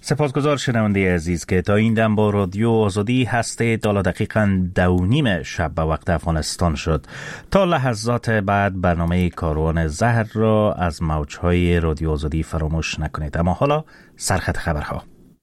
سپاسگزار شنونده عزیز که تا این دم با رادیو آزادی هستید. حالا دقیقاً 2:30 شب به وقت افغانستان شد. تا لحظات بعد برنامه کاروان زهر را از موجهای رادیو آزادی فراموش نکنید. اما حالا سرخط خبرها.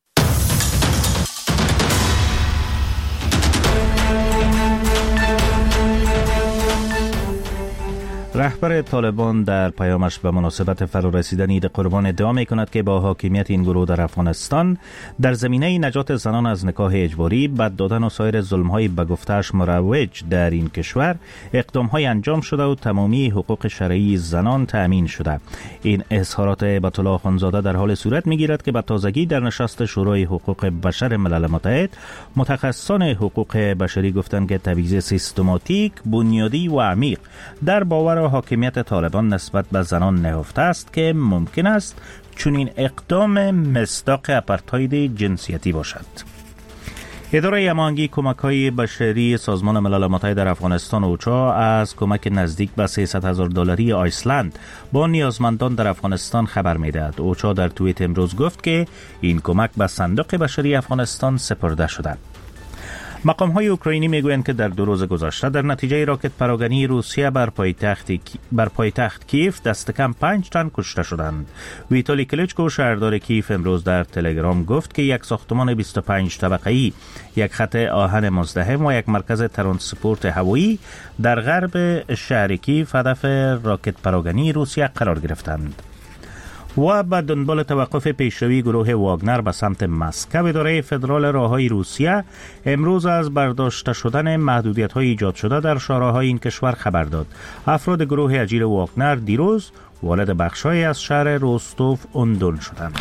رهبر طالبان در پیامش به مناسبت فرارسیدن عید قربان ادعا می‌کند که با حاکمیت این گروه در افغانستان در زمینه نجات زنان از نکاح اجباری، بد دادن و سایر ظلم‌های به گفته‌اش مروج در این کشور اقدام‌های انجام شده و تمامی حقوق شرعی زنان تأمین شده. این اظهارات هبت الله اخوندزاده در حال صورت می‌گیرد که به تازگی در نشست شورای حقوق بشر ملل متحد متخصصان حقوق بشری گفتند که تبعیض سیستماتیک، بنیادی و عمیق در باور حاکمیت طالبان نسبت به زنان نهفته است که ممکن است چنین اقدام مصداق اپارتاید جنسیتی باشد. اداره هماهنگی کمک‌های بشری سازمان ملل متحد در افغانستان اوچا از کمک نزدیک به $300,000 آیسلند با نیازمندان در افغانستان خبر می‌دهد. اوچا در توییت امروز گفت که این کمک به صندوق بشری افغانستان سپرده شده. مقام‌های اوکراینی میگویند که در 2 روز گذشته در نتیجه راکت پراگنی روسیه بر پایتخت کیف دست کم 5 تن کشته شدند. ویتالی کلیچکو شهردار کیف امروز در تلگرام گفت که یک ساختمان 25 طبقه‌ای، یک خط آهن مزدحم و یک مرکز ترانسپورت هوایی در غرب شهر کیف هدف راکت پراگنی روسیه قرار گرفتند. و به دنبال توقف پیشروی گروه واگنر به سمت مسکو، اداره فدرال راههای روسیه امروز از برداشته شدن محدودیت‌های ایجاد شده در شهرهای این کشور خبر داد. افراد گروه اجیر واگنر دیروز وارد بخش‌هایی از شهر روستوف اون دون شدند.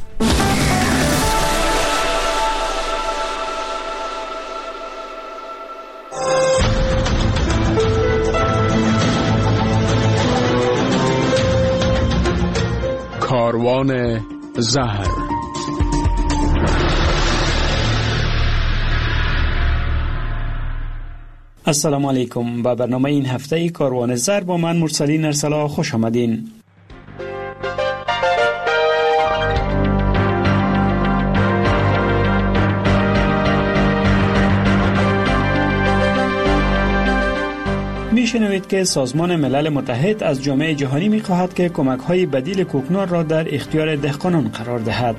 کاروان زهر. السلام علیکم. به برنامه این هفته کاروان زهر با من مرسلین ارسلا خوش آمدین. میشنوید که سازمان ملل متحد از جامعه جهانی میخواهد که کمک‌های بدیل کوکنار را در اختیار دهقانان قرار دهد.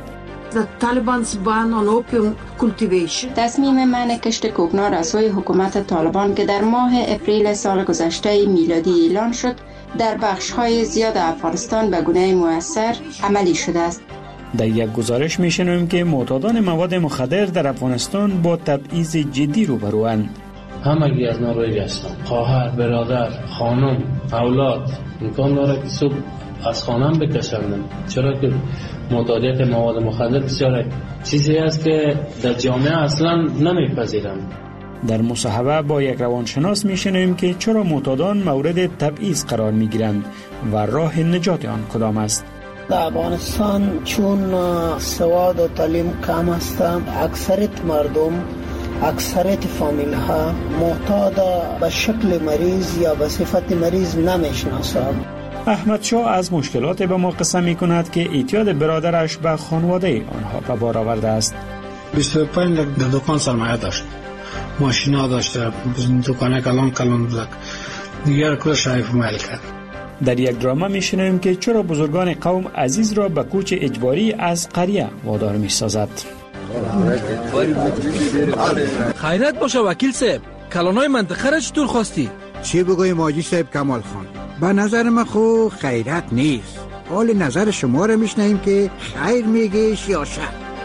تصمیم منع کشت کوکنار از سوی حکومت طالبان که در ماه اپریل سال گذشته میلادی اعلان شد، در بخش‌های زیاد افغانستان به گونه مؤثر عملی شده است. در یک گزارش میشنویم که معتادان مواد مخدر در افغانستان با تبعیض جدی روبروند. همگی از نارویج هستم. خواهر، برادر، خانم، اولاد امکان داره که صبح از خانم بکشندم، چرا که معتادیت مواد مخدر بسیار چیزی است که در جامعه اصلا نمیپذیرند. در مصاحبه با یک روانشناس میشنویم که چرا معتادان مورد تبعیض قرار میگیرند و راه نجات آن کدام است. در افغانستان چون سواد و تعلیم کم است، اکثریت مردم، اکثریت فامیل ها معتاد به شکل مریض یا به صفت مریض نمیشناسند. احمد شاه از مشکلات به ما قصه می کند که اعتیاد برادرش به خانواده آنها به بار آورده است. 25 لک در دکان سرمایه داشت، ماشینا داشته، دکانه کلان بودک، دیگر کل شایف مال کرد. در یک دراما می شنویم که چرا بزرگان قوم عزیز را به کوچ اجباری از قریه وادار می سازد. خیرت باشه وکیل صاحب، کلانای منطقه را چطور خواستی؟ چی بگویم حاجی صاحب کمال خان؟ به نظر من خو خیرت نیست. حال نظر شما را میشنیم که خیر میگیش یا شر.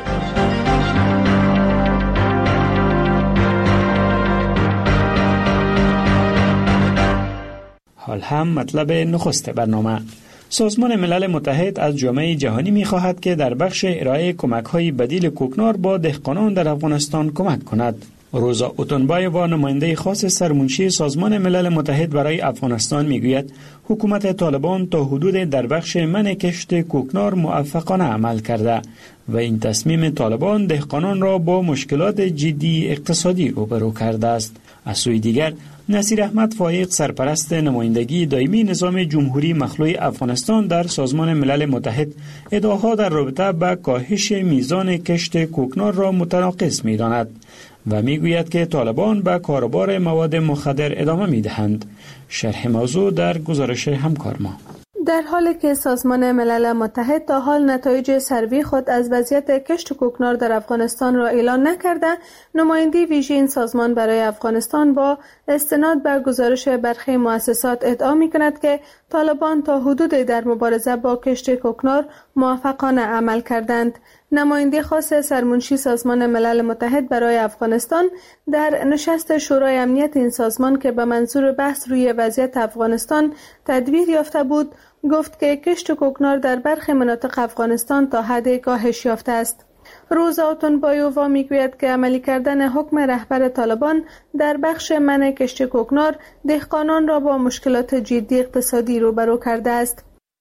حال هم مطلب نخست برنامه. سازمان ملل متحد از جامعه جهانی می‌خواهد که در بخش ارائه کمک‌های بدیل کوکنار با دهقانان در افغانستان کمک کند. روزا اوتونبایووا نماینده خاص سرمنشی سازمان ملل متحد برای افغانستان میگوید حکومت طالبان تا حدود در بخش منع کشت کوکنار موفقانه عمل کرده و این تصمیم طالبان دهقانان را با مشکلات جدی اقتصادی روبرو کرده است. از سوی دیگر نصیر احمد فایق سرپرست نمایندگی دائمی نظام جمهوری مخلوع افغانستان در سازمان ملل متحد ادعاها در رابطه با کاهش میزان کشت کوکنار را متناقض می‌داند و میگوید که طالبان به کاروبار مواد مخدر ادامه می‌دهند. شرح موضوع در گزارش همکار ما. در حالی که سازمان ملل متحد تا حال نتایج سروی خود از وضعیت کشت کوکنار در افغانستان را اعلان نکرده، نماینده ویژه این سازمان برای افغانستان با استناد به گزارش برخی مؤسسات ادعا می‌کند که طالبان تا حدودی در مبارزه با کشت کوکنار موفقانه عمل کردند. نماینده خاص سرمنشی سازمان ملل متحد برای افغانستان در نشست شورای امنیت این سازمان که به منظور بحث روی وضعیت افغانستان تدبیر یافته بود، گفت که کشت کوکنار در برخی مناطق افغانستان تا حدی کاهش یافته است. روزا اتونبایووا میگوید که عملی کردن حکم رهبر طالبان در بخش منع کشت کوکنار دهقانان را با مشکلات جدی اقتصادی روبرو کرده است.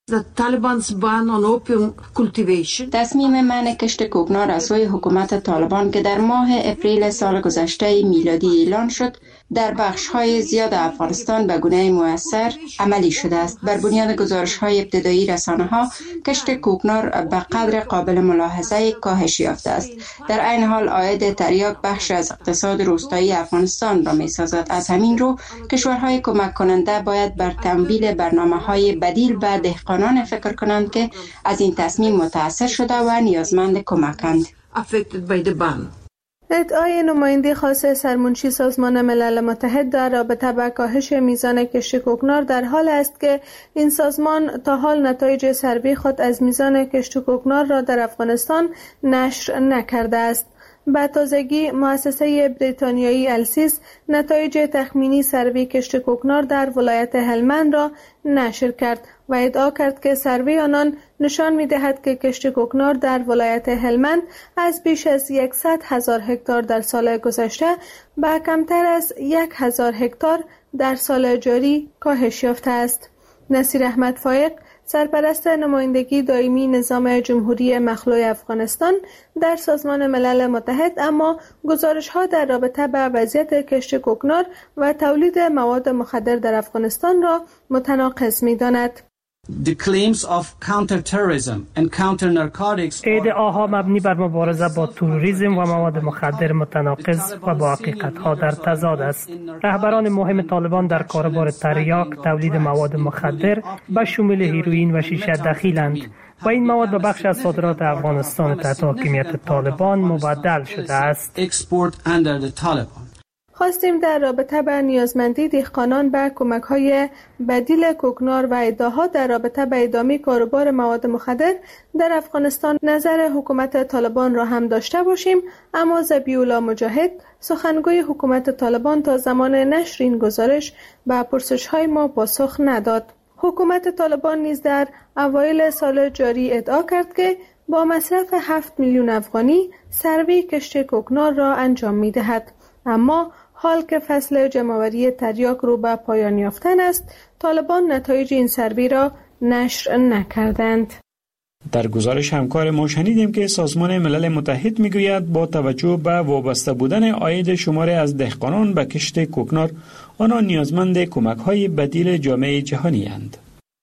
تصمیم منع کشت کوکنار از سوی حکومت طالبان که در ماه اپریل سال گذشته میلادی اعلان شد، در بخش‌های زیاد افغانستان به گونه مؤثر عملی شده است. بر بنیاد گزارش‌های ابتدایی رسانه‌ها، کشت کوکنار به قدر قابل ملاحظه کاهش یافته است. در عین حال عاید تریاک بخش از اقتصاد روستایی افغانستان را می‌سازد. از همین رو کشورهای کمک کننده باید بر تمویل برنامه‌های بدیل به دهقانان فکر کنند که از این تصمیم متاثر شده و نیازمند کمکند. ادعای نماینده خاص سرمنشی سازمان ملل متحد در رابطه با کاهش میزان کشت کوکنار در حال است که این سازمان تا حال نتایج سروی خود از میزان کشت کوکنار را در افغانستان نشر نکرده است. به تازگی مؤسسه بریتانیایی السیس نتایج تخمینی سروی کشت کوکنار در ولایت هلمند را نشر کرد و ادعا کرد که سروی آنان نشان می‌دهد که کشت کوکنار در ولایت هلمند از بیش از 100,000 هکتار در سال گذشته به کمتر از 1,000 هکتار در سال جاری کاهش یافته است. نصیر احمد فایق سرپرست نمایندگی دائمی نظام جمهوری مخلوع افغانستان در سازمان ملل متحد اما گزارش‌ها در رابطه با وضعیت کشت کوکنار و تولید مواد مخدر در افغانستان را متناقض می‌داند. ادعاها مبنی بر مبارزه با تروریسم و مواد مخدر متناقض و با حقیقت‌ها در تضاد است. رهبران مهم طالبان در کاروبار تریاک تولید مواد مخدر به شمول هیروئین و شیشه دخیلند و این مواد به بخش از صادرات افغانستان تحت حاکمیت طالبان مبدل شده است. خواستیم در رابطه با نیازمندی دهقانان به کمک‌های بدیل کوکنار و ادعاها در رابطه با ادامه کاروبار مواد مخدر در افغانستان نظر حکومت طالبان را هم داشته باشیم، اما ذبیح‌الله مجاهد سخنگوی حکومت طالبان تا زمان نشر این گزارش به پرسش‌های ما پاسخ نداد. حکومت طالبان نیز در اوایل سال جاری ادعا کرد که با مصرف 7 میلیون افغانی سروی کشت کوکنار را انجام می‌دهد، اما حال که فصل جمع‌آوری تریاک رو به پایان یافتن است، طالبان نتایج این سروی را نشر نکردند. در گزارش همکار ما شنیدیم که سازمان ملل متحد میگوید با توجه به وابسته بودن عاید شماری از دهقانان به کشت کوکنار، آنان نیازمند کمک‌های بدیل جامعه جهانی اند.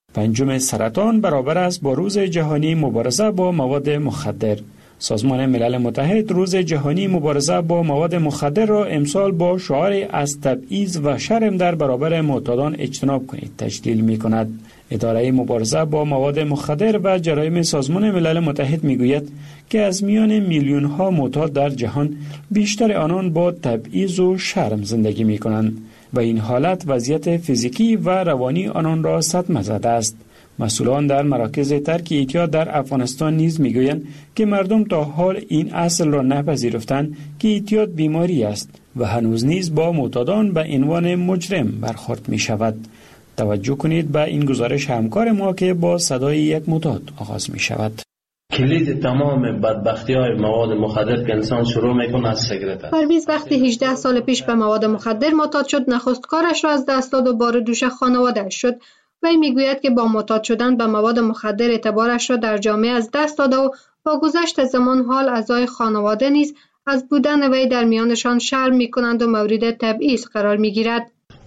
5 سرطان برابر است با روز جهانی مبارزه با مواد مخدر. سازمان ملل متحد روز جهانی مبارزه با مواد مخدر را امسال با شعار از تبعیض و شرم در برابر معتادان اجتناب کنید تجلیل می کند. اداره مبارزه با مواد مخدر و جرایم سازمان ملل متحد می گوید که از میان میلیون ها معتاد در جهان بیشتر آنان با تبعیض و شرم زندگی می کنند و این حالت وضعیت فیزیکی و روانی آنان را صدمه زده است. مسئولان در مراکز ترک اعتیاد در افغانستان نیز میگویند که مردم تا حال این اصل را نپذیرفتند که اعتیاد بیماری است و هنوز نیز با معتادان به عنوان مجرم برخورد می شود. توجه کنید به این گزارش همکار ما که با صدای یک معتاد آغاز می شود. کلید تمام بدبختی‌های مواد مخدر که انسان شروع میکنه از سیگارت است. پرویز وقتی 18 سال پیش به مواد مخدر معتاد شد، نخست کارش را از دست داد و بار دوش خانواده‌اش شد. وی میگوید که با معتاد شدن به مواد مخدر اعتبارش را در جامعه از دست داده و با گذشت زمان حال اعضای خانواده نیز از بودن وی در میانشان شرم میکنند و مورد تبعیض قرار میگیرد.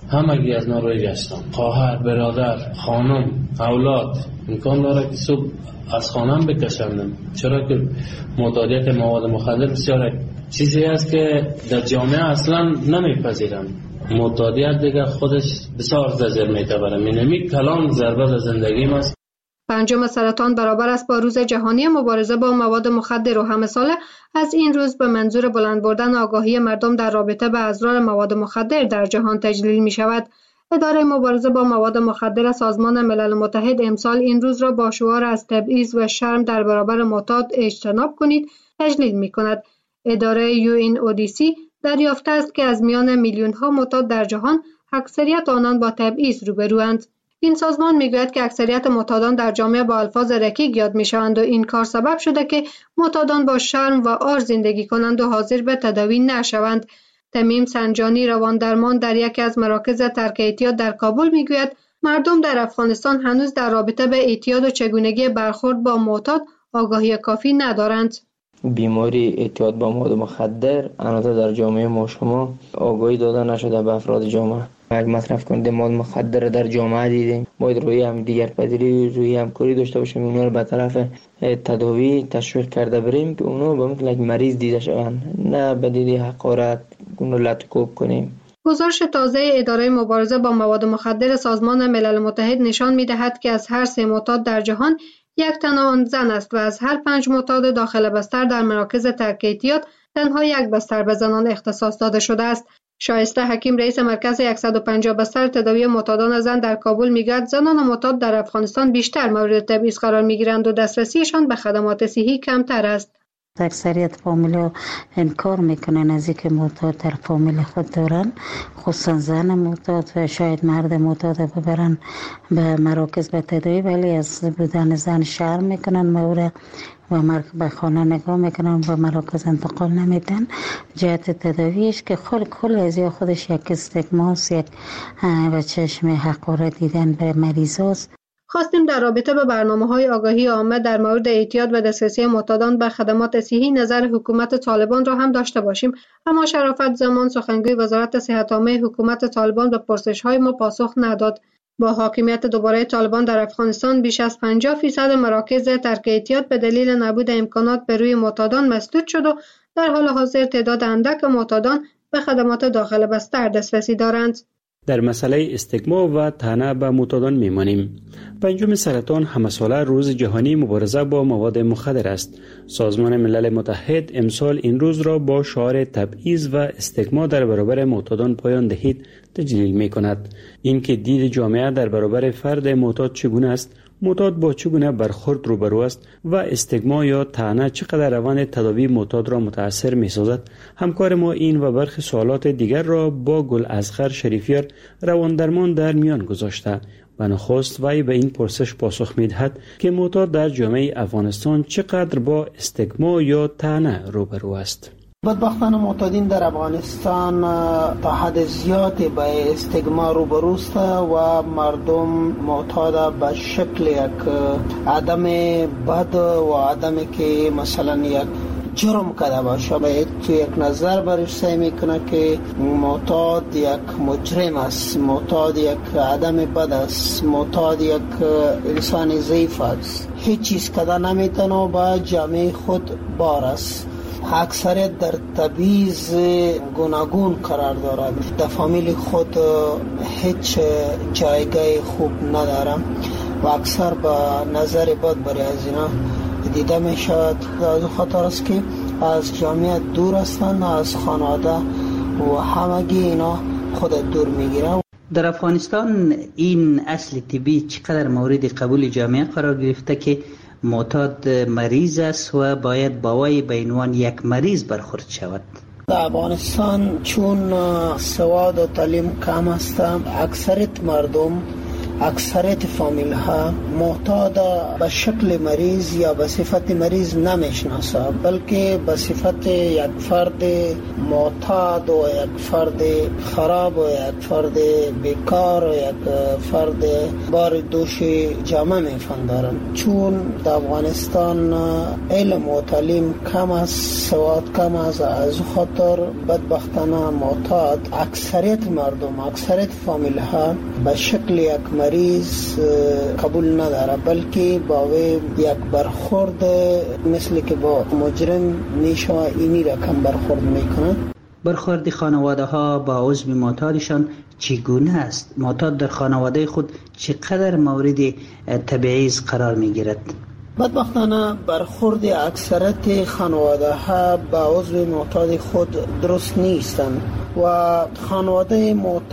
همگی از نروژ هستم. خواهر، برادر، خانم، اولاد امکان داره که صبح از خانم بکشندم، چرا که معتادیت مواد مخدر بسیار چیزی است که در جامعه اصلا نمیپذیرند. معتادیت دیگه خودش بسیار زجر میتبره. مینمی کلان ضربه در زندگی است. 5 سرطان برابر است با روز جهانی مبارزه با مواد مخدر و همه ساله از این روز به منظور بلند بردن آگاهی مردم در رابطه با اضرار مواد مخدر در جهان تجلیل می شود. اداره مبارزه با مواد مخدر سازمان ملل متحد امسال این روز را با شعار از تبعیض و شرم در برابر معتاد اجتناب کنید تجلیل می کند. اداره UNODC دریافته است که از میان میلیون ها معتاد در جهان اکثریت آنان با تبعیض روبروند. این سازمان میگوید که اکثریت معتادان در جامعه با الفاظ رکیک یاد میشوند و این کار سبب شده که معتادان با شرم و عار زندگی کنند و حاضر به تداوی نشوند. تمیم سنجانی رواندرمان در یکی از مراکز ترک اعتیاد در کابل میگوید مردم در افغانستان هنوز در رابطه به اعتیاد و چگونگی برخورد با معتاد آگاهی کافی ندارند. بیماری اعتیاد با مواد مخدر البته در جامعه ما شما آگاهی داده نشده به افراد جامعه. اگه مصرف کننده مواد مخدر در جامعه دیدیم باید روی هم دیگر پذیری روی همکاری داشته باشیم، اونا رو به طرف تداوی تشویق کرده بریم که اونا به مثل یک مریض دیده شوند، نه به دید حقارت اونو لطکوب کنیم. گزارش تازه اداره مبارزه با مواد مخدر سازمان ملل متحد نشان می‌دهد که از هر 3 معتاد در جهان 1 تن آن زن است و از هر 5 معتاد داخل بستر در مراکز ترک اعتیاد تنها 1 بستر به زنان اختصاص داده شده است. شایسته حکیم رئیس مرکز 150 بستر تداوی معتادان زن در کابل میگوید زنان معتاد در افغانستان بیشتر مورد تبعیض قرار میگیرند و دسترسیشان به خدمات صحی کمتر است. اکثریت فامیل انکار میکنن از اینکه معتاد در فامیل خود دارن، خصوصا زن معتاد و شاید مرد معتاد ببرن به مراکز به تداوی، ولی از بودن زن شرم میکنن مورد و به خانه نگاه میکنن و مراکز انتقال نمیدن. جهت تداویش که کل از خودش یک استگماس، یک به چشم حقارت دیدن به مریضاست. خواستیم در رابطه با برنامه‌های آگاهی عامه در مورد اعتیاد و دسترسی معتادان به خدمات صحی نظر حکومت طالبان را هم داشته باشیم، اما شرافت زمان سخنگوی وزارت صحت عامه حکومت طالبان به پرسش‌های ما پاسخ نداد. با حاکمیت دوباره طالبان در افغانستان بیش از 50% مراکز ترک اعتیاد به دلیل نبود امکانات به روی معتادان مسدود شد و در حال حاضر تعداد اندک معتادان به خدمات داخل بستر دسترسی دارند. در مسئله استگما و طعنه به معتادان میمانیم. 5 سرطان همساله روز جهانی مبارزه با مواد مخدر است. سازمان ملل متحد امسال این روز را با شعار تبعیض و استگما در برابر معتادان پایان دهید تجلیل می کند. این که دید جامعه در برابر فرد معتاد چگونه است، معتاد با چگونه برخورد روبرو است و استگما یا طعنه چقدر روند تداوی معتاد را متاثر می سازد. همکار ما این و برخی سوالات دیگر را با گل اصغر شریفیار رواندرمان در میان گذاشته و نخست وی به این پرسش پاسخ می دهد که معتاد در جامعه افغانستان چقدر با استگما یا طعنه روبرو است. بدبختانه معتادین در افغانستان تا حد زیادی به استگما روبروست و مردم معتاد به شکل یک آدم بد و آدمی که مثلا یک جرم کرده باشه باید تو یک نظر برش سعی میکنه که معتاد یک مجرم است، معتاد یک آدم بد است، معتاد یک انسان ضعیف است، هیچ چیز کده نمیتونه و با جامعه خود بار است. اکثریت در تبعیض گوناگون قرار دارد، در فامیل خود هیچ جایگاه خوب ندارم و اکثر با نظر بد برای از اینا دیده می شود. از خاطر است که از جامعه دور هستند، از خانواده و همگی اینا خود دور می گیرن. در افغانستان این اصل طبی چقدر مورد قبول جامعه قرار گرفته که معتاد مریض است و باید با وی به عنوان یک مریض برخورد شود؟ در افغانستان چون سواد و تعلیم کم است، اکثریت مردم اکثریت فامیل ها معتاد به شکل مریض یا به صفت مریض نمیشناسه، بلکه به صفت یک فرد معتاد و یک فرد خراب و یک فرد بیکار و یک فرد بار دوش جامعه میفندارن. چون در افغانستان علم و تعلیم کم است، سواد کم است، از خاطر بدبختانه معتاد اکثریت مردم، اکثریت فامیل ها به شکل یک مریض قبول نداره، بلکه با وی یک برخورد مثل که با مجرم میشه اینی رقم برخورد میکنه. برخورد خانواده ها با عضو معتادشان چگونه است؟ معتاد در خانواده خود چقدر مورد تبعیض قرار میگیرد؟ بدبختانه برخورد اکثریت خانواده ها با عضو معتاد خود درست نیستند و خانواده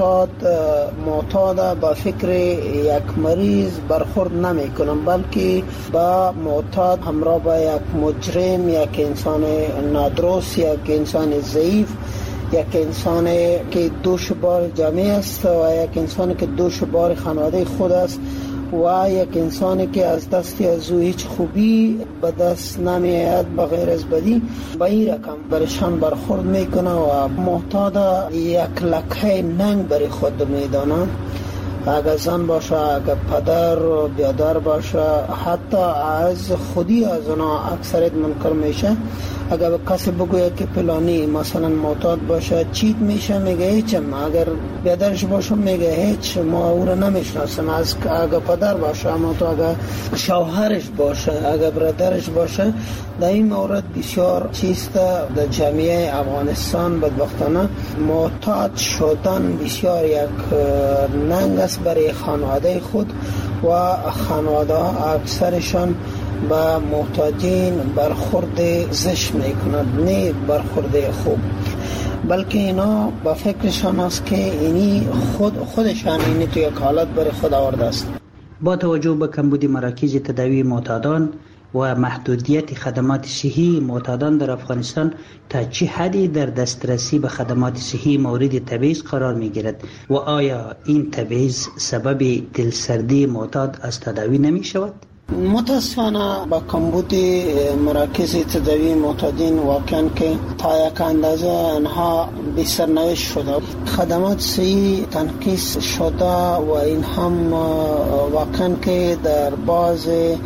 معتاد با فکر یک مریض برخورد نمی کنند، بلکه با معتاد همراه با یک مجرم، یک انسان نادرست، یک انسان ضعیف، یک انسان که دوش بار جامعه است و یک انسان که دوش بار خانواده خود است و یک انسانی که از دستی از او هیچ خوبی به دست نمیاد بغیر از بدی، با این رقم برشان برخورد میکنه و معتاد یک لکه ننگ بر خود میدانه. اگر زن باشه، اگر پدر و بیادر باشه، حتی از خودی از اونا اکثریت منکر میشه. اگر به کسی بگوید که پلانی مثلا معتاد باشه چیت میشه، میگه هیچم. اگر بیادرش باشه میگه هیچ، ما او را نمیشناسم. اگر پدر باشه، اما تو اگر شوهرش باشه، اگر برادرش باشه، در این مورد بسیار چیست در جامعه افغانستان بدبختانه معتاد شدن بسیار یک ننگ است برای خانواده خود و خانواده اکثرشان با محتاجین برخورد زشت میکنند، نه برخورد خوب، بلکه اینا با فکرشان است که اینی خودشان اینی تو یک حالت برای خود آورده است. با توجه به کمبود مراکز تداوی معتادان و محدودیت خدمات صحی معتادان در افغانستان، تا چه حدی در دسترسی به خدمات صحی مورد تبعیض قرار می گیرد و آیا این تبعیض سبب دلسردی معتاد از تداوی نمی شود؟ متاسفانه با کمبود مراکز تداوی معتادین واقعا که تا یک اندازه انها بی سرنوشت شده، خدمات صحی تنقیص شده و این هم واقعا که در بعض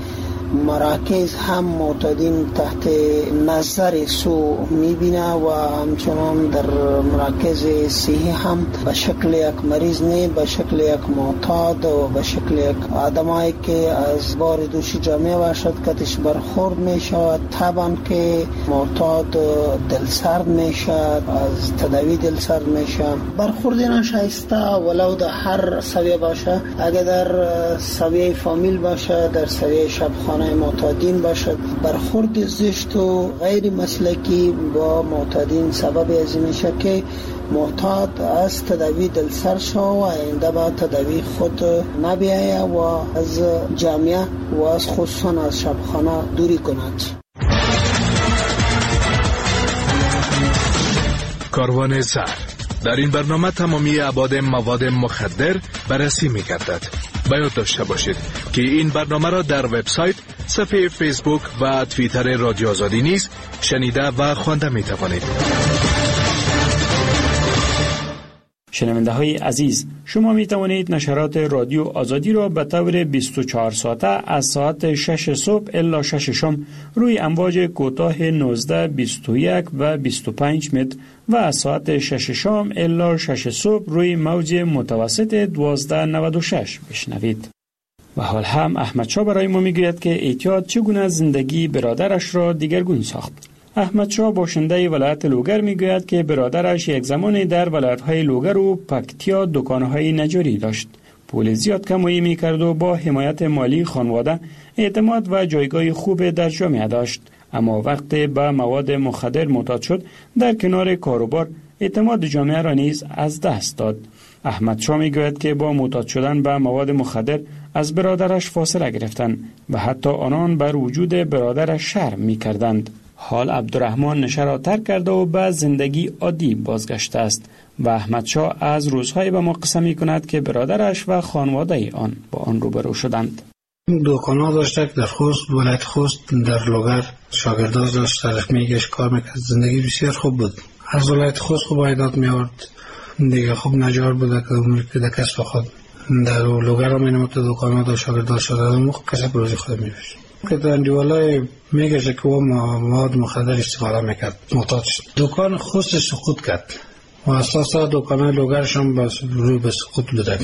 مراکز هم معتادین تحت نظر سو میبینه و همچنان در مراکز صحی هم به شکل یک مریض نه، به شکل یک معتاد و به شکل یک آدمایی که از بار دوشی جامعه باشد کتش برخورد میشه. طبعا که معتاد دلسرد میشه، از تداوی دلسرد میشه. برخورد ناشایسته ولو در هر سویه باشه، اگر در سویه فامیل باشه، در سویه شبخانه معتادین باشد، برخورد زشت و غیر مسلکی با معتادین سبب از میشه که معتاد از تداوی دلسر شو و آینده با تداوی خود نبیایه و از جامعه و از خصوصا از شبخانه دوری کند. کاروان زهر در این برنامه تمامی ابعاد مواد مخدر بررسی می‌گردد. باید داشته باشید که این برنامه را در وبسایت، صفحه فیسبوک و توییتر رادیو آزادی نیز شنیده و خوانده می‌توانید. شنونده های عزیز، شما می توانید نشرات رادیو آزادی را به طور 24 ساعته از ساعت 6 صبح الی 6 شام روی امواج کوتاه 19، 21 و 25 متر و از ساعت 6 شام الی 6 صبح روی موج متوسط 1296 بشنوید. و حال هم احمد شاه برای ما میگوید که اعتیاد چگونه زندگی برادرش را دیگرگون ساخت. احمد شاه باشنده ولایت لوگر میگوید که برادرش یک زمانی در ولایت‌های لوگر و پکتیا دکان‌های نجاری داشت. پول زیاد کمایی میکرد و با حمایت مالی خانواده اعتماد و جایگاه خوب در جامعه داشت. اما وقتی به مواد مخدر معتاد شد، در کنار کاروبار اعتماد جامعه را نیز از دست داد. احمد شاه میگوید که با معتاد شدن به مواد مخدر از برادرش فاصله گرفتند و حتی آنان بر وجود برادرش شرم میکردند. حال عبدالرحمن نشه را ترک کرده و به زندگی عادی بازگشته است و احمد شاه از روزهای به ما قصه می کند که برادرش و خانواده آن با آن روبرو شدند. دکانا داشته که در خوست، ولایت خوست، در لوگر شاگرداز داشت، تاریخ میگشت، کار میکرد. زندگی بسیار خوب بود. از ولایت خوست خوب عایدات میارد دیگه. خوب نجار بود که در کسب خود در لوگر هم اینم که دکانا داشت، شاگرداز شده و کسب روزی خود میبشت. که در دیوالای میگشت که او مواد مخدر استفاده میکرد. محتاط شد. دکان خوست سقوط کرد و اساسا دکانای لوگرش هم روی به سقوط بوده.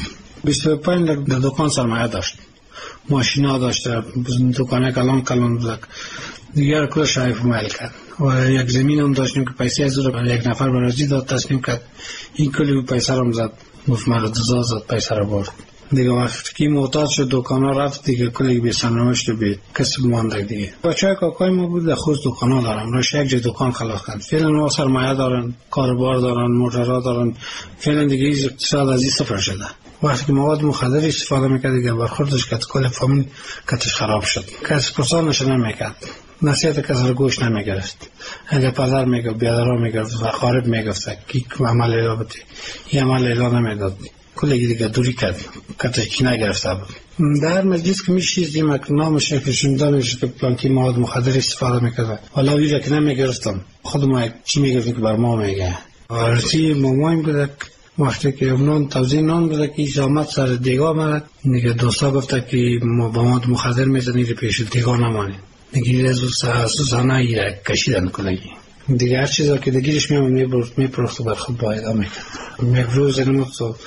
25 لک در دکان سرمایه داشت. ماشینا داشته، دکانه کلان بود. دیگر کل شایف مایل کرد و یک زمین هم داشتیم که پیسه از رو یک نفر برازی داد تصمیم کرد. این کلی پیسه رو زد، گفت مرا دزد زد، پیسه رو برد. دیگه وقتی که محتاط شد دکانا رفت دیگه کلی به سرنوشت به کسب مانده دیگه. بچه‌های کاکای ما بود در خود دکانا دارن، روش یک جای دکان خلاص کرد. فعلا ما سرمایه دارن، کاروبار دارن، موتورها دارن. فعلا دیگه این اقتصاد از این صفر شده. وقتی که مواد مخدر استفاده میکرد دیگه برخوردش که کل فامیل کتش خراب شد. کس پرسانش نمیکرد، نصیحت کس رو گوش نمیگرفت. اگه پدر میگفت بیادرها میگفت و خارب میگفت که عمل اعلا بودی این عمل اعلا نمیداد، کلی دیگه دوری کرد، کتش کی نگرفته بود. در مجلس که میشیدیم که نامش کشونده میشه که پلانکی مواد مخدر استفاده میکرد، حالا ویژه که نمیگرفتم خود ما چی میگفتیم که بر ما میگه. وارسی مامایم بوده وقتی که نان توزیع نان بوده که ایش آمد سر دیگاه مرد دیگه دوستا گفته که ما با مواد مخدر میزنی رو پیش دیگاه نمانی دیگه از سوزانه ایره کشیدن کنگی دیگه هر چیزا که دیگرش میپرخت و برخود باید میکرد. یک روز اینمون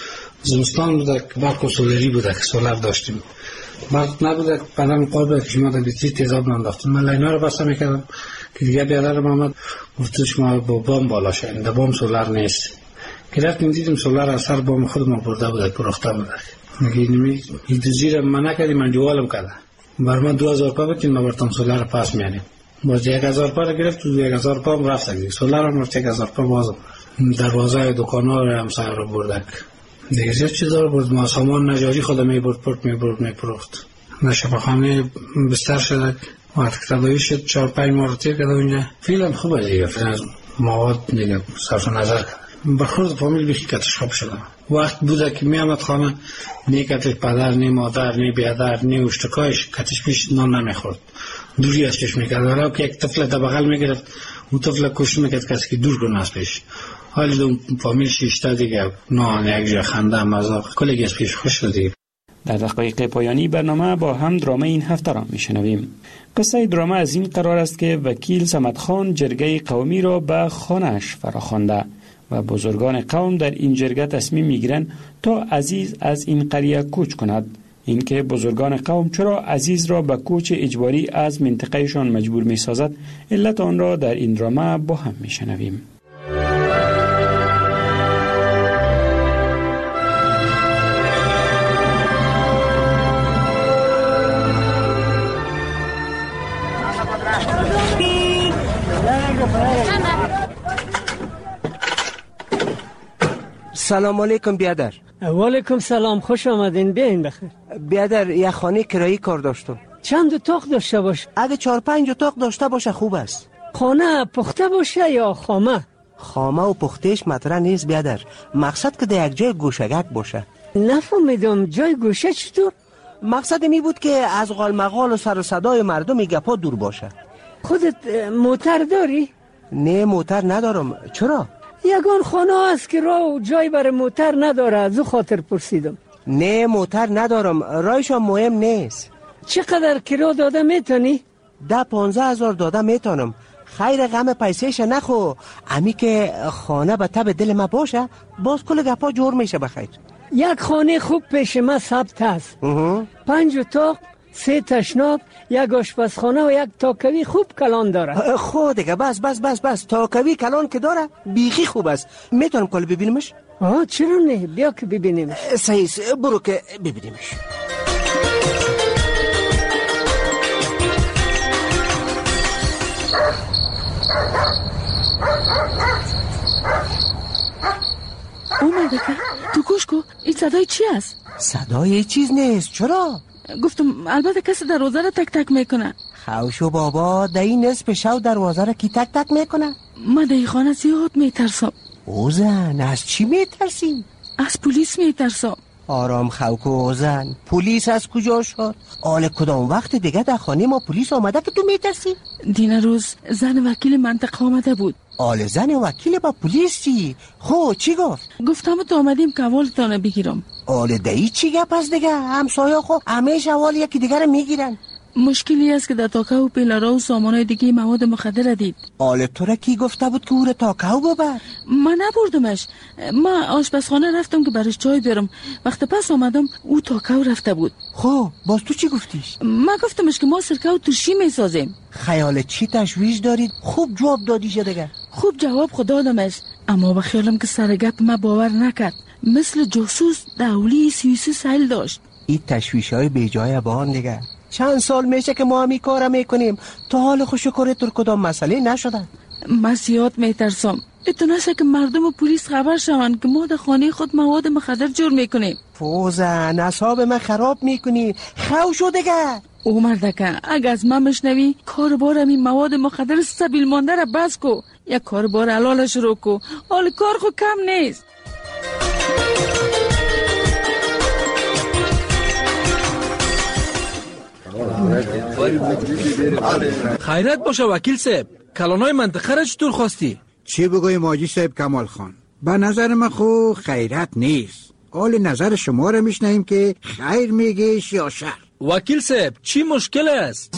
زمستان بوده که برق و سولری بوده که سولر داشتیم، برق نبوده که پدرم قول بوده که شما در بیتری تیزاب ننداختیم. من لینا رو بسته میکردم که دیگه بیادرم آمد گفتش ما با بام بالا شدیم، در بام سولر نیست که رفتیم دیدیم سولر از سر بام خود ما برده بوده پرخته بوده. میگه این دوزیر من نکردی من جوالم کرده بر من 2000 پا بکنیم ما برتم سولر پاس میانیم باز 1000 پا رو گرفت و 1000 پا هم رفت دیگه سولر هم رفت 1000 پا بازم دروازه دکان‌ها رو هم سر رو بردک دیگه زیاد چیزا رو برد. ما سامان نجاری خودم میبرد پرت میپرخت. نشفخانه بستر شده وقتی که تداوی شد 4-5 ماه رو تیر کرده اونجا. فیلم خوبه دیگه، فیلم مواد دیگه صرف نظر کرد. برخورد فامیل بیخی کتش خوب شده. وقت بوده که میامد خانه نی کتش پدر نی مادر نی بیادر نی اشتکایش کتش پیش نان نمیخورد، دوری از چشم میکرد. ولی که یک طفل در بغل میگرفت اون طفل کش میکرد کسی که دور کنه از پیش. حالی دو فامیل شیشته دیگه نان یک جا خنده مزاق کلگی از پیش خوش شد دیگه. در دقایق پایانی برنامه با هم درامه این هفته را میشنویم. قصه درامه از این قرار است که وکیل صمد خان جرگه قومی را به خانه‌اش فراخوانده و بزرگان قوم در این جرگه تصمیم میگیرند تا عزیز از این قریه کوچ کند. اینکه بزرگان قوم چرا عزیز را به کوچ اجباری از منطقهشان مجبور میسازد، علت آن را در این درامه با هم میشنویم. سلام علیکم بیادر. و علیکم سلام، خوش آمدین، بیاین بخیر. بیادر یه خانه کرایی کار داشتم. چند اتاق داشته باشه؟ اگه 4-5 اتاق داشته باشه خوب است. خانه پخته باشه یا خامه؟ خامه و پختهش مطرح نیست بیادر، مقصد که در یک جای گوشگک باشه. نفهمیدم جای گوشه چطور؟ مقصد می بود که از غالمغال و سر و صدای مردم گپا دور باشه. خودت موتر داری؟ نه موتر ندارم. چرا؟ یگان خانه است که راه و جای برای موتر نداره، از او خاطر پرسیدم. نه موتر ندارم، رایشان مهم نیست. چقدر کرا داده میتونی؟ 10-15 هزار داده میتونم. خیر غم پیسهش نخو، امی که خانه به تب دل ما باشه باز کل گپا جور میشه. بخیر یک خانه خوب پیش ما ثبت است. 5 اتاق، 3 تشناب، 1 آشپزخانه و 1 تاکوی خوب کلان داره. خود دیگه بس تاکوی کلان که داره بیخی خوب است. میتونم کل ببینمش؟ چرا نه، بیا که ببینیمش. صحیح، برو که ببینیمش. اومده که تو گوش کو، این صدای چی است؟ صدای چیز نیست. چرا؟ گفتم البته کسی دروازه را تک تک میکنه. خوشو بابا، در این نصف شب دروازه را کی تک تک میکنه؟ من در این خانه زیاد میترسم. اوزن از چی میترسی؟ از پلیس میترسم. آرام خوک اوزن، پلیس از کجا شد؟ آل کدام وقت دیگه در خانه ما پلیس آمده که تو میترسی؟ دین روز زن وکیل منطقه آمده بود. آل زن وکیل با پلیس چی؟ خو چی گفت؟ گفتم تو آمدیم که اولتانه بگیرم. آل دایی چی گپ از دیگه؟ همسایه خو همیشه اول یکی دیگه رو میگیرن. مشکلی است که در تاکه و پیلارا و سامانهای دیگه مواد مخدر دید. آل تو را کی گفته بود که او را تاکه ببر؟ من نبردمش. من آشپزخانه رفتم که برش چای بیارم. وقت پس آمدم او تاکه رفته بود. خب باز تو چی گفتیش؟ من گفتمش که ما سرکه و ترشی میسازیم. خیال چی تشویش دارید؟ خوب جواب دادیش دیگه. خوب جواب خود دادمش، اما به خیالم که سر گپ ما باور نکرد. مثل جاسوس دولی سوئیسی سایل داشت. این تشویش‌های بی جای بان دیگه. چند سال میشه که ما همی کارم میکنیم، تا حال خوشکاره تر کدام مسئله نشدن. من زیاد میترسم اتناشه که مردم و پلیس خبر شوند که ما در خانه خود مواد مخدر جور میکنیم. فوزن اصحاب من خراب میکنی، خو شو دیگه. او مردکه اگه از من مشنوی کار بار همین مواد مخدر سبیل مانده را بس کو، یک کار بار حلال شروع کو. حال کار خود کم نیست. خیرت باشه وکیل صاحب، کلانای منطقه را چطور خواستی؟ چی بگویم حاجی صاحب کمال خان؟ به نظر من خو خیرت نیست. حال نظر شما را میشنیم که خیر میگیش یا شر. وکیل صاحب چی مشکل است؟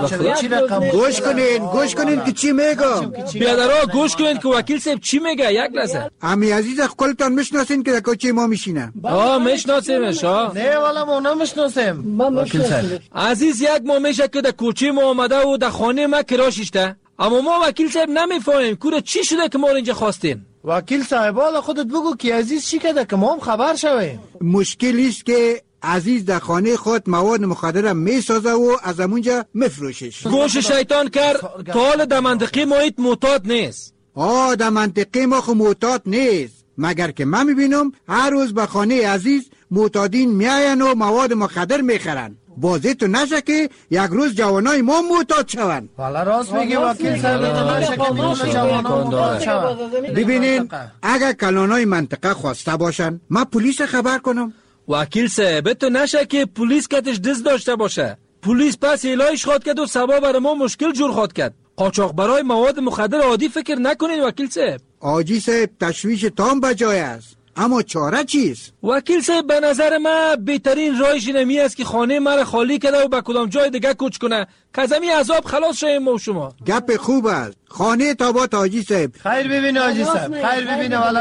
گوش کنین که چی میگم. بیادرها گوش کنین که وکیل صاحب چی میگه. یک لحظه. امی عزیز خودتان میشناسین که در کوچه ما میشینه؟ میشناسیمش. نه والا ما نمیشناسیم وکیل صاحب. عزیز یک ما میشه که در کوچه ما آمده و در خانه ما کراشیشته، اما ما وکیل صاحب نمیفهمیم کوره چی شده که ما اینجا خواستیم. وکیل صاحب حالا خودت بگو که عزیز چی کرده که ما هم خبر شویم. مشکلی است که عزیز در خانه خود مواد مخدر میسازه و از همونجا میفروشش. گوش شیطان کرد تا حال در منطقه ما ایت معتاد نیست. در منطقه ما خو معتاد نیست، مگر که من میبینم هر روز به خانه عزیز معتادین میاین و مواد مخدر میخرن. بازی تو نشه که یک روز جوانای ما معتاد شون. والا راست میگی وکیل صاحب، نشه که جوانان معتاد شون. ببینین اگر کلانای منطقه خواسته باشن من پلیس خبر کنم. وکیل صاحب تو نشه که پلیس کتش دست داشته باشه. پلیس پس ایلایش خواد کرد و سبا برای ما مشکل جور خواد کرد. قاچاق برای مواد مخدر عادی فکر نکنین وکیل صاحب. آجی صاحب تشویش تام بجای است، اما چاره چیست؟ وکیل صاحب به نظر من بهترین راهش اینمی است که خانه مرا خالی کرده و به کدام جای دیگه کوچ کنه که از همین عذاب خلاص شویم ما و شما. گپ خوب است. خانه تابات حاجی صاحب. خیر ببینه حاجی صاحب، خیر ببینه. والا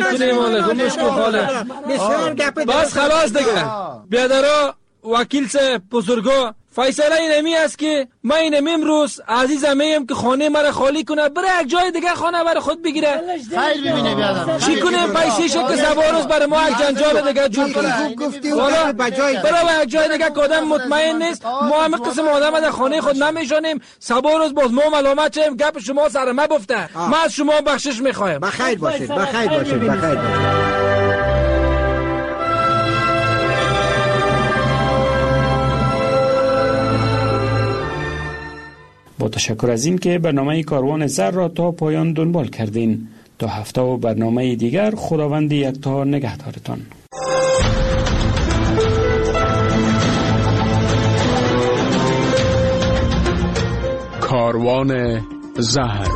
بس خلاص دیگه. بیادرها وکیل صاحب بزرگا، فیصله اینمی است که من اینم امروز عزیزم میم که خانه مرا خالی کنه بره یک جای دیگه خانه برای خود بگیره. خیر ببینه بیادر چی کنه پیسیش که سوارز برای ما یک جنجال دیگه جور کنه. والا برای یک جای دیگه که آدم مطمئن نیست. ما همه قسم آدم در خانه خود نمیشانیم. سوارز باز ما ملامت شیم گپ شما سر ما بفته. من از شما بخشش میخوایم. بخیر باشید، بخیر باشید، بخیر باشید. با تشکر از این که برنامه کاروان زر را تا پایان دنبال کردین. تا هفته و برنامه دیگر خداوند یکتا نگهدارتان. کاروان زهر.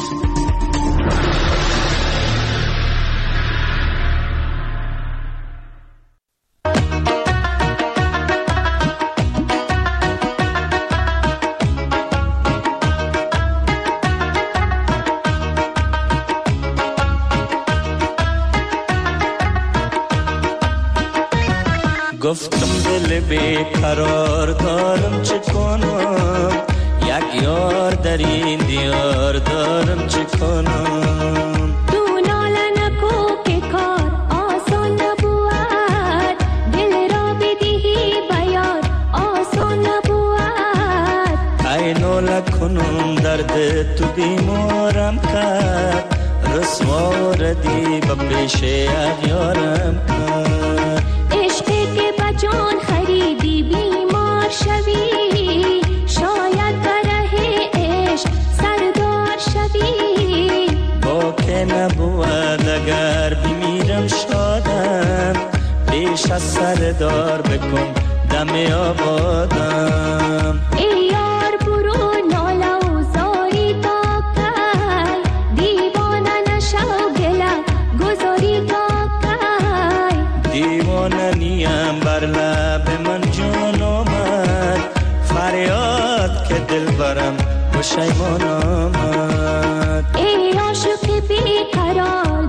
گفتم دل بیقرار دارم چه کنم، یک یار در این دیار دارم چه کنم. تو ناله نکو که کار آسان نبود، دل را بدهی بیار آسان نبود. ای ناله کنم درد تو بیمارم کرد، رسوا ردی به پیش یارم کرد. عشقی که بجان خریدی بیمار شوی، شاید بره عشق سردار شوی. با که نبود اگر بمیرم شادم پیش از سردار بکن دم آبادم. ای یار برو ناله و زاری تا کی، دیوانه نشو گله گذاری تا کی. دیوانه نیم بر لب من جون آمد، فریاد که دل برم پشیمان آمد. ای عاشق بیقرار